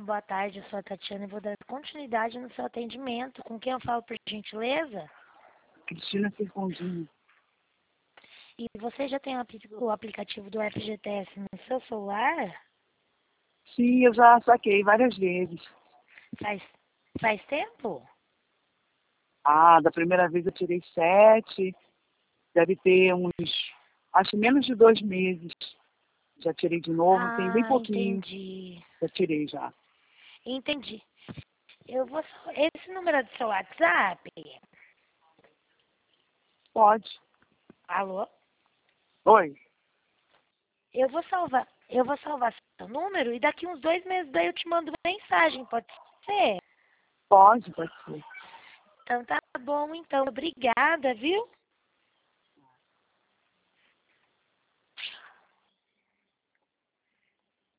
boa tarde, eu sou a Tatiana e vou dar continuidade no seu atendimento. Com quem eu falo, por gentileza? Cristina Circondino. E você já tem o aplicativo do FGTS no seu celular? Sim, eu já saquei várias vezes. Faz tempo? Ah, da primeira vez eu tirei 7, deve ter uns, acho menos de 2 meses. Já tirei de novo, tem bem Ah, pouquinho. entendi. Já tirei já. Entendi. Esse número é do seu WhatsApp? Pode. Alô? Oi. Eu vou salvar seu número e daqui uns 2 meses daí eu te mando mensagem, pode ser? Pode ser. Então tá bom, então. Obrigada, viu?